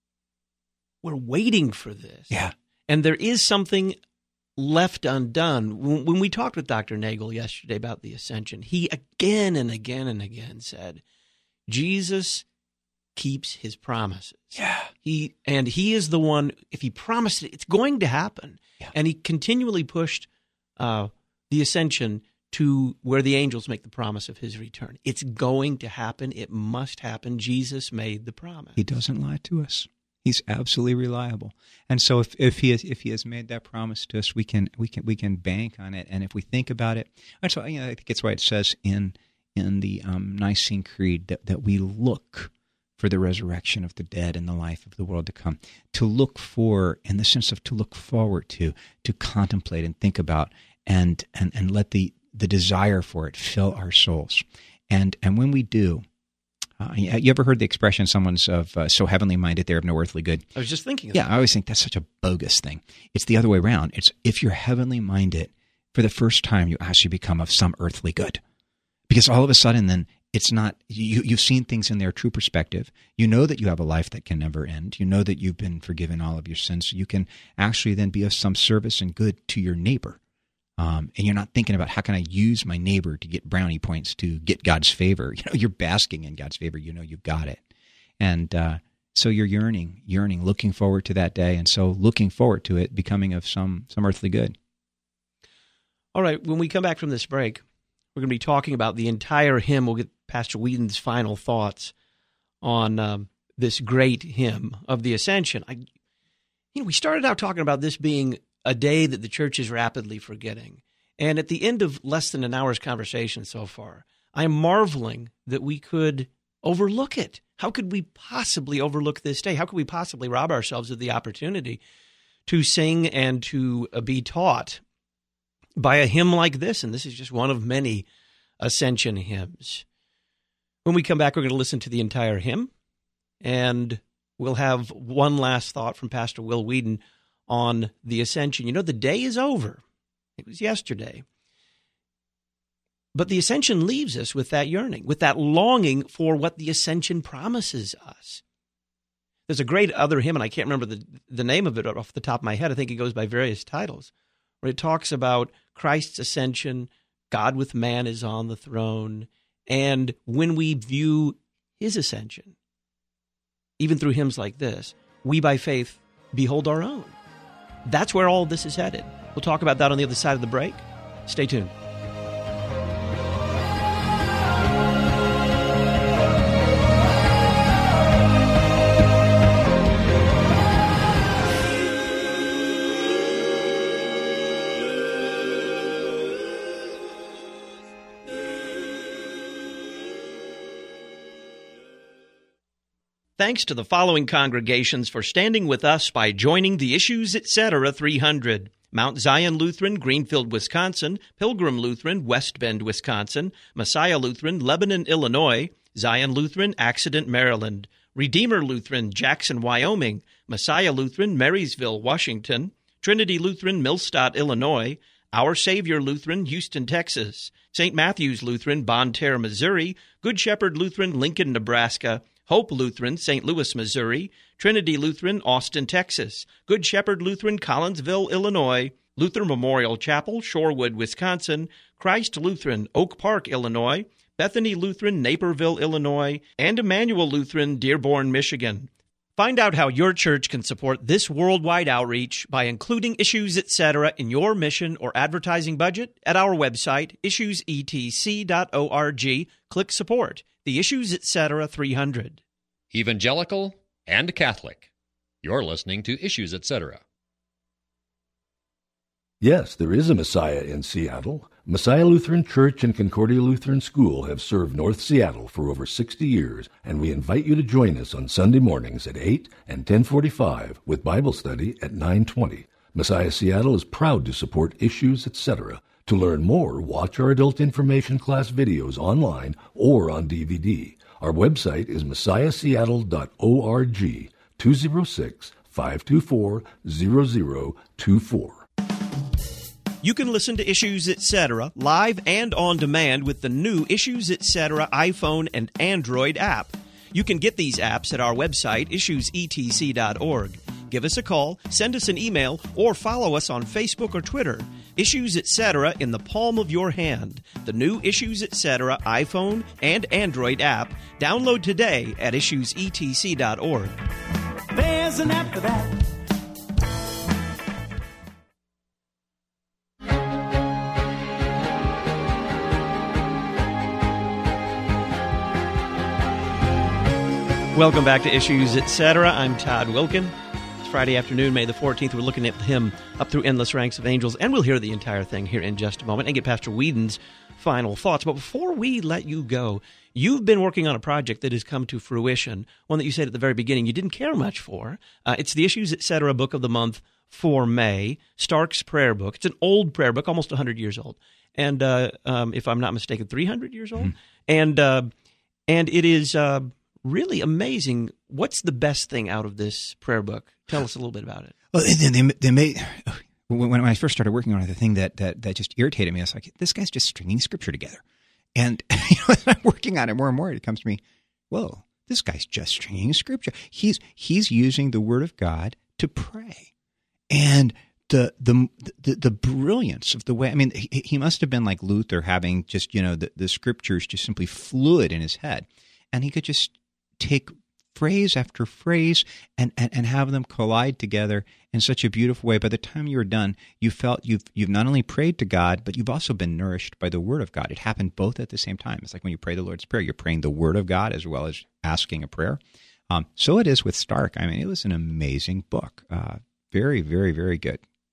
we're waiting for this. Yeah. And there is something left undone. When, when we talked with Doctor Nagel yesterday about the ascension, he again and again and again said, Jesus keeps his promises. Yeah. He, and he is the one, if he promised it, it's going to happen. Yeah. And he continually pushed, uh, the ascension to where the angels make the promise of his return. It's going to happen. It must happen. Jesus made the promise. He doesn't lie to us. He's absolutely reliable. And so if, if he has, if he has made that promise to us, we can we can we can bank on it. And if we think about it, that's why you know, I think it's why it says in in the um, Nicene Creed that, that we look for the resurrection of the dead and the life of the world to come. To look for, in the sense of to look forward to, to contemplate and think about. And, and and let the, the desire for it fill our souls. And and when we do, uh, you ever heard the expression, someone's of uh, so heavenly minded they're of no earthly good? I was just thinking of Yeah, that. I always think that's such a bogus thing. It's the other way around. It's if you're heavenly minded, for the first time you actually become of some earthly good. Because all of a sudden then it's not, you, you've seen things in their true perspective. You know that you have a life that can never end. You know that you've been forgiven all of your sins. So you can actually then be of some service and good to your neighbor. Um, and you're not thinking about how can I use my neighbor to get brownie points to get God's favor. You know, you're basking in God's favor. You know you've got it. And uh, so you're yearning, yearning, looking forward to that day. And so looking forward to it becoming of some some earthly good. All right, when we come back from this break, we're going to be talking about the entire hymn. We'll get Pastor Whedon's final thoughts on um, this great hymn of the Ascension. I, you know, we started out talking about this being a day that the church is rapidly forgetting. And at the end of less than an hour's conversation so far, I am marveling that we could overlook it. How could we possibly overlook this day? How could we possibly rob ourselves of the opportunity to sing and to be taught by a hymn like this? And this is just one of many Ascension hymns. When we come back, we're going to listen to the entire hymn, and we'll have one last thought from Pastor Will Whedon on the Ascension. You know, the day is over. It was yesterday. But the Ascension leaves us with that yearning, with that longing for what the Ascension promises us. There's a great other hymn, and I can't remember the, the name of it off the top of my head. I think it goes by various titles, where it talks about Christ's ascension, God with man is on the throne, and when we view his ascension, even through hymns like this, we by faith behold our own. That's where all of this is headed. We'll talk about that on the other side of the break. Stay tuned. Thanks to the following congregations for standing with us by joining the Issues Etc. three hundred. Mount Zion Lutheran, Greenfield, Wisconsin; Pilgrim Lutheran, West Bend, Wisconsin; Messiah Lutheran, Lebanon, Illinois; Zion Lutheran, Accident, Maryland; Redeemer Lutheran, Jackson, Wyoming; Messiah Lutheran, Marysville, Washington; Trinity Lutheran, Millstadt, Illinois; Our Savior Lutheran, Houston, Texas; Saint Matthew's Lutheran, Bonne Terre, Missouri; Good Shepherd Lutheran, Lincoln, Nebraska; Hope Lutheran, Saint Louis, Missouri; Trinity Lutheran, Austin, Texas; Good Shepherd Lutheran, Collinsville, Illinois; Luther Memorial Chapel, Shorewood, Wisconsin; Christ Lutheran, Oak Park, Illinois; Bethany Lutheran, Naperville, Illinois; and Emmanuel Lutheran, Dearborn, Michigan. Find out how your church can support this worldwide outreach by including Issues Etc. in your mission or advertising budget at our website, issues e t c dot org. Click Support. The Issues Etc. three hundred. Evangelical and Catholic. You're listening to Issues Etc. Yes, there is a Messiah in Seattle. Messiah Lutheran Church and Concordia Lutheran School have served North Seattle for over sixty years, and we invite you to join us on Sunday mornings at eight and ten forty-five with Bible study at nine twenty. Messiah Seattle is proud to support Issues Etc. To learn more, watch our adult information class videos online or on D V D. Our website is messiah seattle dot org, two oh six, five two four, zero zero two four. You can listen to Issues Etc. live and on demand with the new Issues Etc. iPhone and Android app. You can get these apps at our website, issues e t c dot org. Give us a call, send us an email, or follow us on Facebook or Twitter. Issues Etc. in the palm of your hand. The new Issues Etc. iPhone and Android app. Download today at issues e t c dot org. There's an app for that. Welcome back to Issues Etc. I'm Todd Wilkin. It's Friday afternoon, May the fourteenth. We're looking at the hymn Up Through Endless Ranks of Angels, and we'll hear the entire thing here in just a moment and get Pastor Whedon's final thoughts. But before we let you go, you've been working on a project that has come to fruition, one that you said at the very beginning you didn't care much for. Uh, it's the Issues Etc. Book of the Month for May, Stark's Prayer Book. It's an old prayer book, almost one hundred years old, and uh, um, if I'm not mistaken, three hundred years old. Mm-hmm. And, uh, and it is... Uh, Really amazing. What's the best thing out of this prayer book? Tell us a little bit about it. Well, they, they, they made, when I first started working on it, the thing that, that, that just irritated me, I was like, this guy's just stringing scripture together. And you know, as I'm working on it more and more, it comes to me, whoa, this guy's just stringing scripture. He's he's using the Word of God to pray. And the the the, the brilliance of the way, I mean, he, he must have been like Luther, having just, you know, the, the scriptures just simply fluid in his head. And he could just take phrase after phrase and, and, and have them collide together in such a beautiful way. By the time you were done, you felt you've you've not only prayed to God, but you've also been nourished by the Word of God. It happened both at the same time. It's like when you pray the Lord's Prayer, you're praying the Word of God as well as asking a prayer. Um, so it is with Stark. I mean, it was an amazing book. Uh, very, very, very good.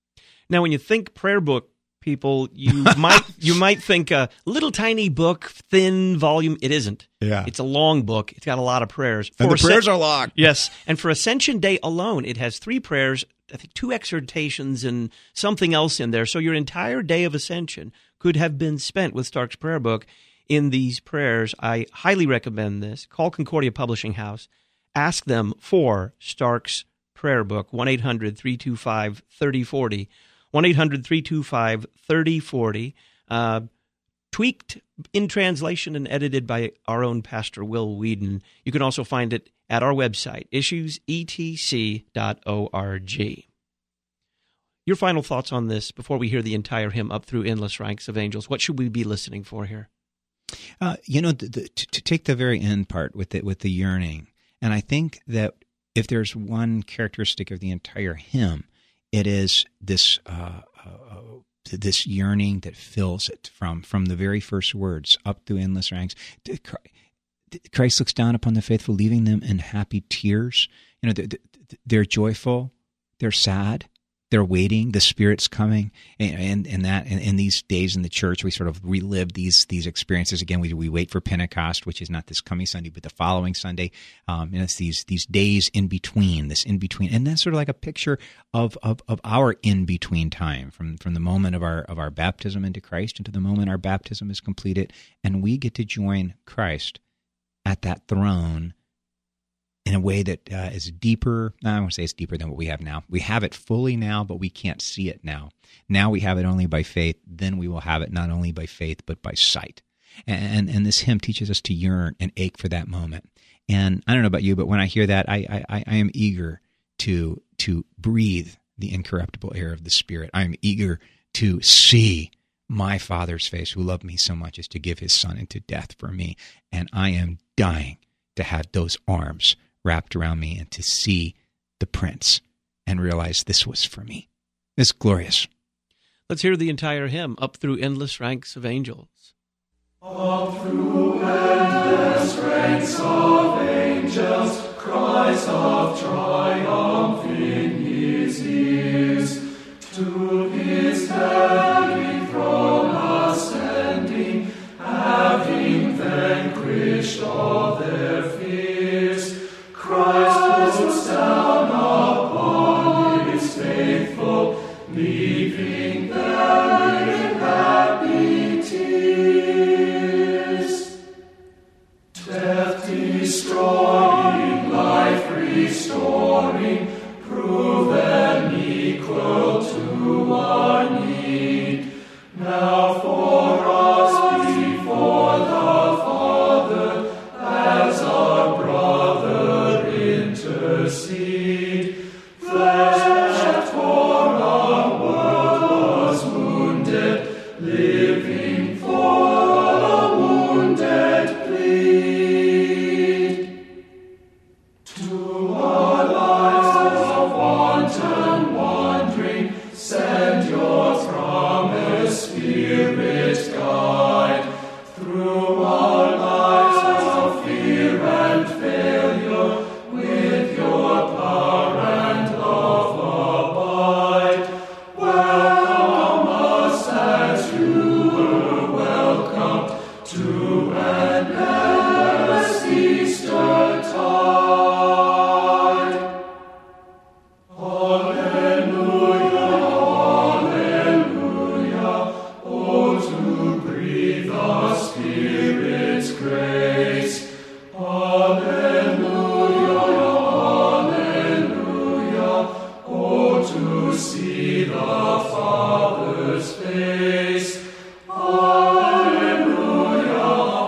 Now, when you think prayer book, people, you might you might think a little tiny book, thin volume. It isn't. Yeah. It's a long book. It's got a lot of prayers. And For the prayers Ascen- are long. Yes. And for Ascension Day alone, it has three prayers, I think two exhortations and something else in there. So your entire day of Ascension could have been spent with Stark's prayer book in these prayers. I highly recommend this. Call Concordia Publishing House. Ask them for Stark's prayer book, one eight hundred three two five three oh four oh. one eight hundred three two five three oh four oh, uh, tweaked in translation and edited by our own Pastor Will Whedon. You can also find it at our website, issues e t c dot org. Your final thoughts on this before we hear the entire hymn, Up Through Endless Ranks of Angels. What should we be listening for here? Uh, you know, the, the, to, to take the very end part with it, with the yearning, and I think that if there's one characteristic of the entire hymn, it is this uh, uh, this yearning that fills it from from the very first words up through endless ranks. Christ looks down upon the faithful, leaving them in happy tears. You know, they're, they're joyful, they're sad, they're waiting. The Spirit's coming, and and, and that in, in these days in the church, we sort of relive these these experiences again. We we wait for Pentecost, which is not this coming Sunday, but the following Sunday. Um, and it's these these days in between, this in between, and that's sort of like a picture of of, of our in between time from from the moment of our of our baptism into Christ into the moment our baptism is completed, and we get to join Christ at that throne in a way that uh, is deeper. I don't want to say it's deeper than what we have now. We have it fully now, but we can't see it now. Now we have it only by faith. Then we will have it not only by faith, but by sight. And and this hymn teaches us to yearn and ache for that moment. And I don't know about you, but when I hear that, I I, I am eager to to breathe the incorruptible air of the Spirit. I am eager to see my Father's face, who loved me so much as to give his Son into death for me. And I am dying to have those arms wrapped around me and to see the Prince and realize this was for me. It's glorious. Let's hear the entire hymn, Up Through Endless Ranks of Angels. Up through endless ranks of angels, cries of triumph in his ears, to his heavenly throne ascending, having vanquished all their fears. Christ looks down upon his faithful, leaving them in happy tears. Death destroying, life restoring, proven equal to our need. Now for us before the Father, as our brother intercede. Flesh that for our world was wounded, living for the wounded plead. To our lives of wanton wandering, send your promised Spirit guide. Through our lives of fear and failure, with your power and love abide. Welcome us as you were welcomed to an endless Easter tide. Alleluia, alleluia, oh to breathe the Spirit's grace. Alleluia, alleluia, oh to see the Father's face. Alleluia,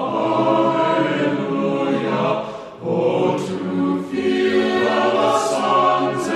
alleluia, oh to feel the Son's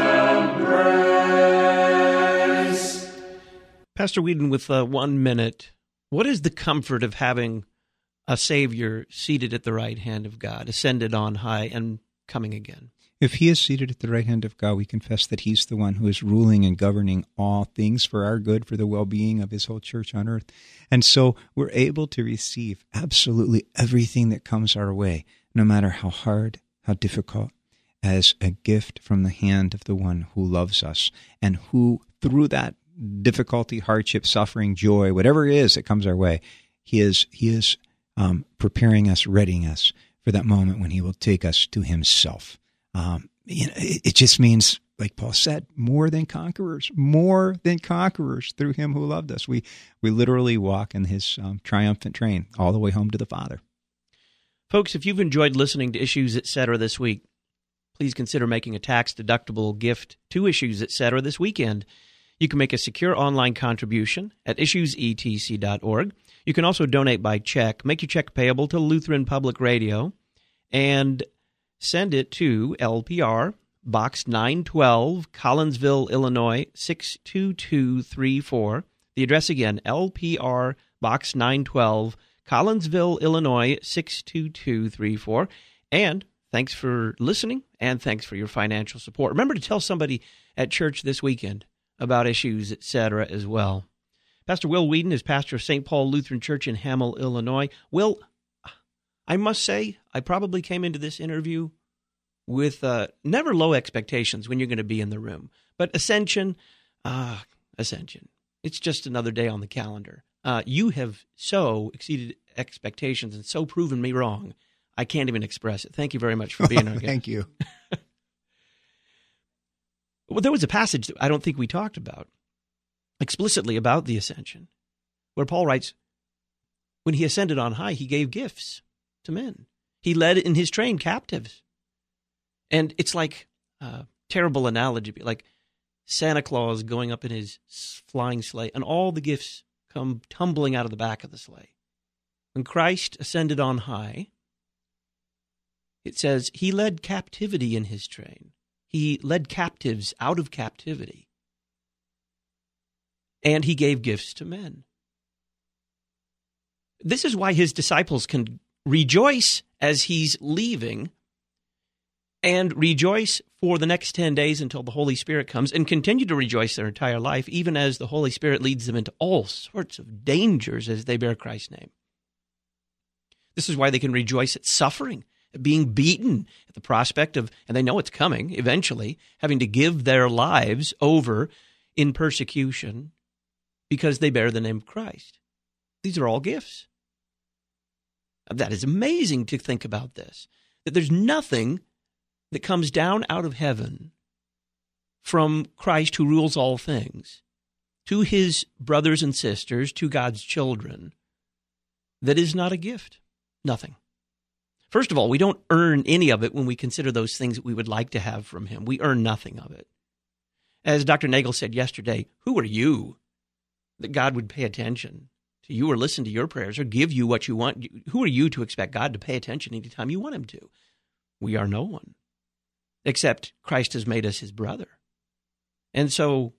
embrace. Pastor Whedon, with uh, one minute, what is the comfort of having a Savior seated at the right hand of God, ascended on high and coming again? If he is seated at the right hand of God, we confess that he's the one who is ruling and governing all things for our good, for the well-being of his whole church on earth. And so we're able to receive absolutely everything that comes our way, no matter how hard, how difficult, as a gift from the hand of the one who loves us and who, through that difficulty, hardship, suffering, joy, whatever it is that comes our way, He is He is um, preparing us, readying us for that moment when He will take us to Himself. Um, you know, it, it just means, like Paul said, more than conquerors, more than conquerors through Him who loved us. We we literally walk in His um, triumphant train all the way home to the Father. Folks, if you've enjoyed listening to Issues, et cetera this week, please consider making a tax-deductible gift to Issues, et cetera this weekend. You can make a secure online contribution at issues e t c dot org. You can also donate by check. Make your check payable to Lutheran Public Radio and send it to L P R, Box nine twelve, Collinsville, Illinois, six two two three four. The address again, L P R, Box nine twelve, Collinsville, Illinois, six two two three four. And thanks for listening, and thanks for your financial support. Remember to tell somebody at church this weekend about Issues, et cetera as well. Pastor Will Whedon is pastor of Saint Paul Lutheran Church in Hamel, Illinois. Will, I must say, I probably came into this interview with uh, never low expectations when you're going to be in the room. But Ascension, ah, uh, Ascension, it's just another day on the calendar. Uh, you have so exceeded expectations and so proven me wrong. I can't even express it. Thank you very much for being our guest. Thank you. Well, there was a passage that I don't think we talked about explicitly about the ascension, where Paul writes, when he ascended on high, he gave gifts to men. He led in his train captives. And it's like a terrible analogy, like Santa Claus going up in his flying sleigh, and all the gifts come tumbling out of the back of the sleigh. When Christ ascended on high, it says he led captivity in his train. He led captives out of captivity. And he gave gifts to men. This is why his disciples can rejoice as he's leaving and rejoice for the next ten days until the Holy Spirit comes and continue to rejoice their entire life, even as the Holy Spirit leads them into all sorts of dangers as they bear Christ's name. This is why they can rejoice at suffering, at being beaten, at the prospect of, and they know it's coming eventually, having to give their lives over in persecution because they bear the name of Christ. These are all gifts. That is amazing to think about this, that there's nothing that comes down out of heaven from Christ who rules all things to his brothers and sisters, to God's children, that is not a gift. Nothing. First of all, we don't earn any of it when we consider those things that we would like to have from him. We earn nothing of it. As Doctor Nagel said yesterday, who are you that God would pay attention to you or listen to your prayers or give you what you want? Who are you to expect God to pay attention anytime you want him to? We are no one, except Christ has made us his brother. And so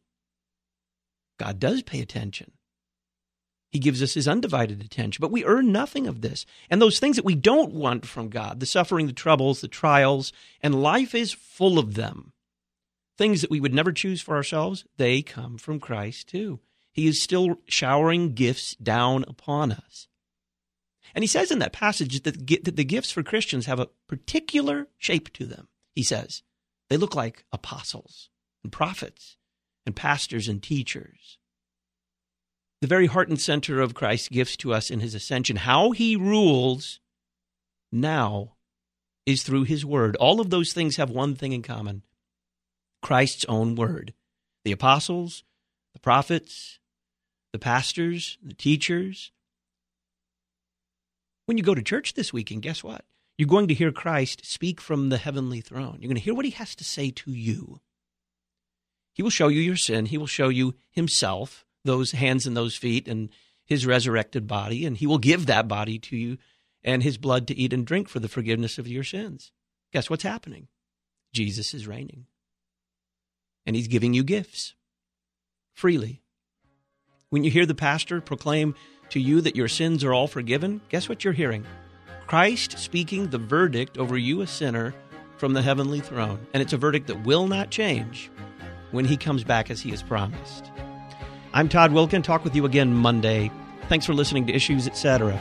God does pay attention. He gives us his undivided attention, but we earn nothing of this. And those things that we don't want from God, the suffering, the troubles, the trials, and life is full of them. Things that we would never choose for ourselves, they come from Christ too. He is still showering gifts down upon us. And he says in that passage that the gifts for Christians have a particular shape to them. He says they look like apostles and prophets and pastors and teachers. The very heart and center of Christ's gifts to us in his ascension, how he rules now, is through his word. All of those things have one thing in common: Christ's own word. The apostles, the prophets, the pastors, the teachers. When you go to church this weekend, guess what? You're going to hear Christ speak from the heavenly throne. You're going to hear what he has to say to you. He will show you your sin. He will show you himself, those hands and those feet and his resurrected body, and he will give that body to you and his blood to eat and drink for the forgiveness of your sins. Guess what's happening? Jesus is reigning. And he's giving you gifts freely. When you hear the pastor proclaim to you that your sins are all forgiven, guess what you're hearing? Christ speaking the verdict over you, a sinner, from the heavenly throne. And it's a verdict that will not change when he comes back as he has promised. I'm Todd Wilken. Talk with you again Monday. Thanks for listening to Issues, et cetera.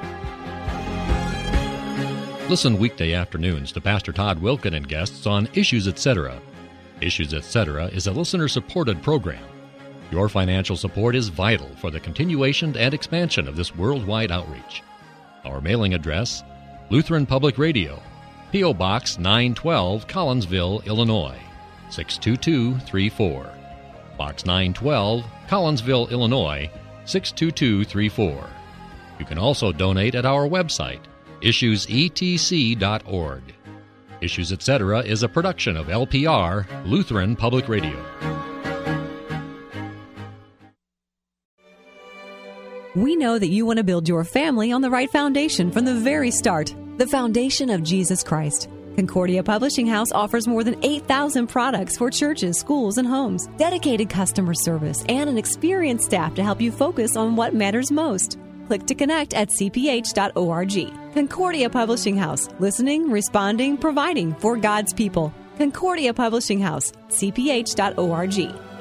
Listen weekday afternoons to Pastor Todd Wilken and guests on Issues, et cetera. Issues, et cetera is a listener-supported program. Your financial support is vital for the continuation and expansion of this worldwide outreach. Our mailing address, Lutheran Public Radio, P O. Box nine twelve, Collinsville, Illinois, six two two three four. Box nine twelve, Collinsville, Illinois, six two two three four. You can also donate at our website, issues e t c dot org. Issues et cetera is a production of L P R, Lutheran Public Radio. We know that you want to build your family on the right foundation from the very start, the foundation of Jesus Christ. Concordia Publishing House offers more than eight thousand products for churches, schools, and homes, dedicated customer service, and an experienced staff to help you focus on what matters most. Click to connect at c p h dot org. Concordia Publishing House, listening, responding, providing for God's people. Concordia Publishing House, c p h dot org.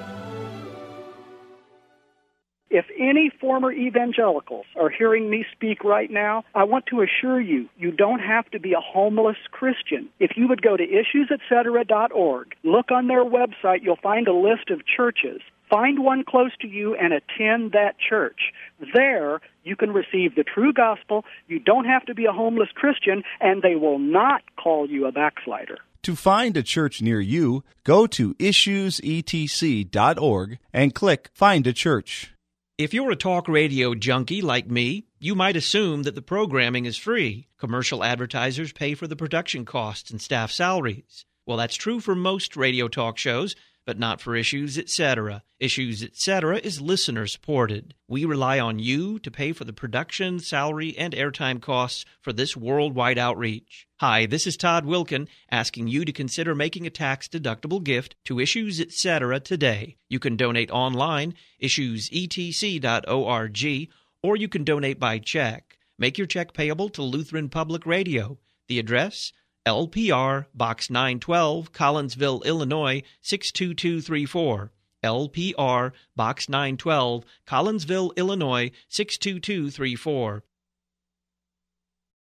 If any former evangelicals are hearing me speak right now, I want to assure you, you don't have to be a homeless Christian. If you would go to issues et cetera dot org, look on their website, you'll find a list of churches. Find one close to you and attend that church. There, you can receive the true gospel. You don't have to be a homeless Christian, and they will not call you a backslider. To find a church near you, go to issues e t c dot org and click Find a Church. If you're a talk radio junkie like me, you might assume that the programming is free. Commercial advertisers pay for the production costs and staff salaries. Well, that's true for most radio talk shows, but not for Issues et cetera. Issues et cetera is listener-supported. We rely on you to pay for the production, salary, and airtime costs for this worldwide outreach. Hi, this is Todd Wilkin, asking you to consider making a tax-deductible gift to Issues et cetera today. You can donate online, issues e t c dot org, or you can donate by check. Make your check payable to Lutheran Public Radio. The address, L P R, Box nine twelve, Collinsville, Illinois, six two two three four. L P R, Box nine twelve, Collinsville, Illinois, six two two three four.